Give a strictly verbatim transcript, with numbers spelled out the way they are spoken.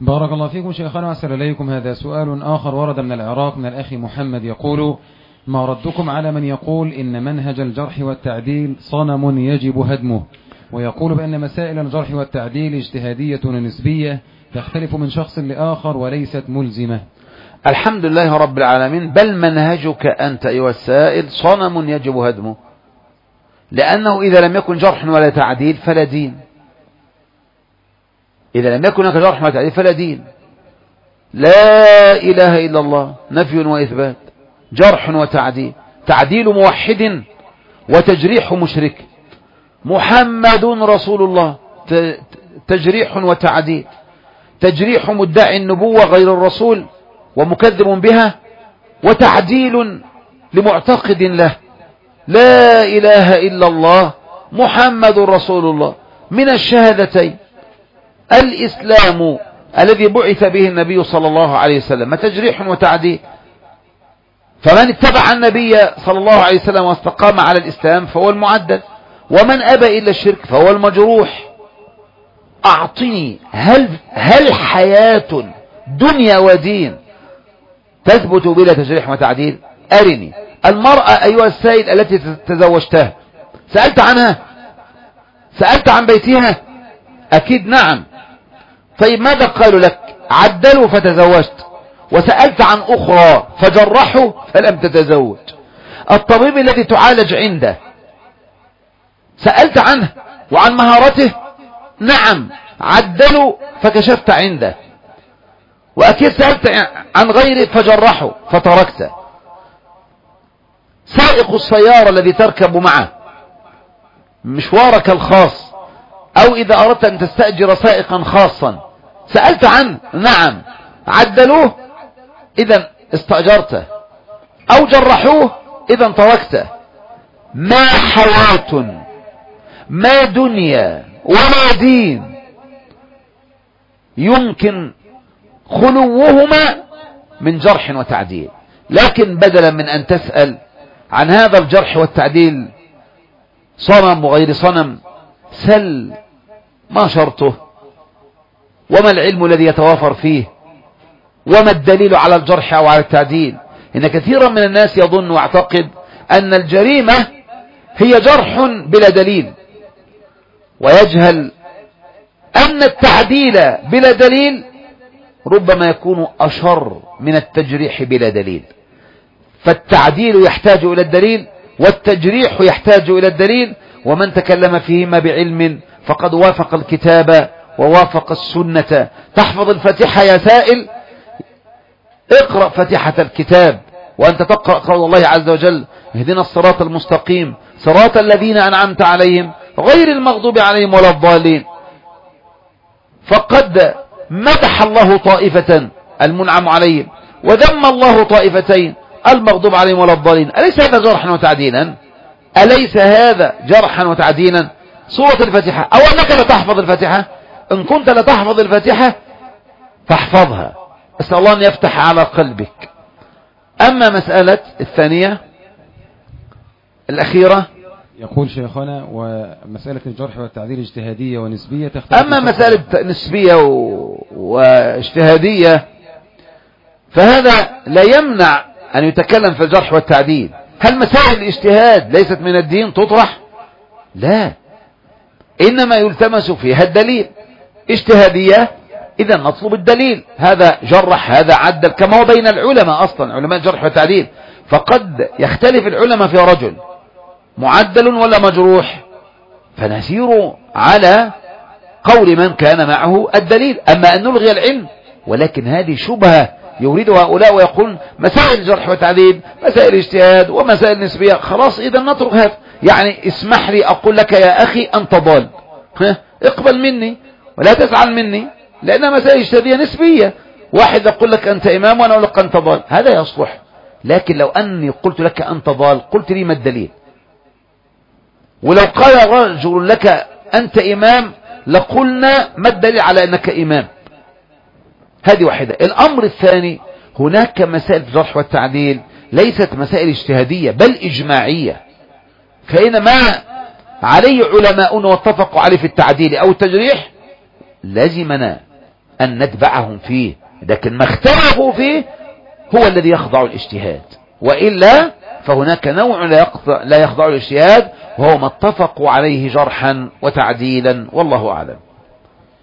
بارك الله فيكم شيخنا وأحسن إليكم. هذا سؤال آخر ورد من العراق من الأخ محمد يقول: ما ردكم على من يقول إن منهج الجرح والتعديل صنم يجب هدمه، ويقول بأن مسائل الجرح والتعديل اجتهادية ونسبية تختلف من شخص لآخر وليست ملزمة؟ الحمد لله رب العالمين. بل منهجك أنت أيها السائل صنم يجب هدمه، لأنه إذا لم يكن جرح ولا تعديل فلا دين. إذا لم يكن هناك جرح ولا تعديل فلا دين. لا إله إلا الله، نفي وإثبات، جرح وتعديل، تعديل موحد وتجريح مشرك. محمد رسول الله، تجريح وتعديل، تجريح مدعي النبوة غير الرسول ومكذب بها، وتعديل لمعتقد له. لا إله إلا الله محمد رسول الله من الشهادتين. الإسلام الذي بعث به النبي صلى الله عليه وسلم تجريح وتعديل. فمن اتبع النبي صلى الله عليه وسلم واستقام على الإسلام فهو المعدل، ومن أبى إلا الشرك فهو المجروح. أعطني هل, هل حياة دنيا ودين تثبت بلا تجريح وتعديل؟ أرني المرأة أيها السيد التي تزوجتها، سألت عنها؟ سألت عن بيتها؟ أكيد نعم. طيب ماذا قالوا لك؟ عدلوا فتزوجت. وسألت عن أخرى فجرحوا فلم تتزوج. الطبيب الذي تعالج عنده سألت عنه وعن مهارته؟ نعم. عدلوا فكشفت عنده. وأكيد سألت عن غيره فجرحوا فتركته. سائق السيارة الذي تركب معه مشوارك الخاص، أو إذا أردت أن تستأجر سائقا خاصا سألت عنه؟ نعم. عدلوه إذن استأجرته، أو جرحوه إذن تركته. ما حياة، ما دنيا ولا دين يمكن خلوهما من جرح وتعديل. لكن بدلا من أن تسأل عن هذا الجرح والتعديل صنم وغير صنم، سل ما شرطه، وما العلم الذي يتوافر فيه، وما الدليل على الجرح أو على التعديل. إن كثيرا من الناس يظن واعتقد أن الجريمة هي جرح بلا دليل، ويجهل أن التعديل بلا دليل ربما يكون أشر من التجريح بلا دليل. فالتعديل يحتاج إلى الدليل، والتجريح يحتاج إلى الدليل، ومن تكلم فيهما بعلم فقد وافق الكتاب ووافق السنة. تحفظ الفاتحة يا سائل؟ اقرأ فاتحة الكتاب وأنت تقرأ قول الله عز وجل: اهدنا الصراط المستقيم صراط الذين أنعمت عليهم غير المغضوب عليهم ولا الضالين. فقد مدح الله طائفة المنعم عليهم، وذم الله طائفتين المغضوب عليهم ولا الضالين. أليس هذا جرحا وتعديلا؟ أليس هذا جرحا وتعديلا؟ سورة الفاتحة، أو أنك لا تحفظ الفاتحة؟ إن كنت لا تحفظ الفاتحة فاحفظها، أسأل الله أن يفتح على قلبك. أما مسألة الثانية الأخيرة، يقول شيخنا: ومسألة الجرح والتعديل اجتهادية ونسبية تختلف. أما مسألة نسبية و... واجتهادية فهذا لا يمنع أن يتكلم في الجرح والتعديل. هل مسائل الاجتهاد ليست من الدين تطرح؟ لا، إنما يلتمس فيها الدليل. اجتهادية إذا نطلب الدليل، هذا جرح هذا عدل، كما هو بين العلماء أصلا، علماء الجرح والتعديل. فقد يختلف العلماء في رجل معدل ولا مجروح، فنسير على قول من كان معه الدليل. أما أن نلغي العلم، ولكن هذه شبهة يريدها هؤلاء ويقول مسائل الجرح والتعديل مسائل اجتهاد ومسائل نسبية. خلاص إذا نترك هذا. يعني اسمح لي أقول لك يا أخي أنت ضال، اقبل مني ولا تزعل مني، لأنها مسائل اجتهادية نسبية. واحد يقول لك أنت إمام وأنا أقول لك أنت ضال، هذا يصلح. لكن لو أني قلت لك أنت ضال قلت لي ما الدليل؟ ولو قال رجل لك أنت إمام لقلنا ما الدليل على أنك إمام؟ هذه واحدة. الأمر الثاني، هناك مسائل الجرح والتعديل ليست مسائل اجتهادية بل إجماعية. فإن ما عليه علماؤنا واتفقوا عليه في التعديل أو التجريح لازمنا أن نتبعهم فيه، لكن ما اختلفوا فيه هو الذي يخضع الاجتهاد، وإلا فهناك نوع لا يخضع الاجتهاد وهو ما اتفقوا عليه جرحا وتعديلا، والله أعلم.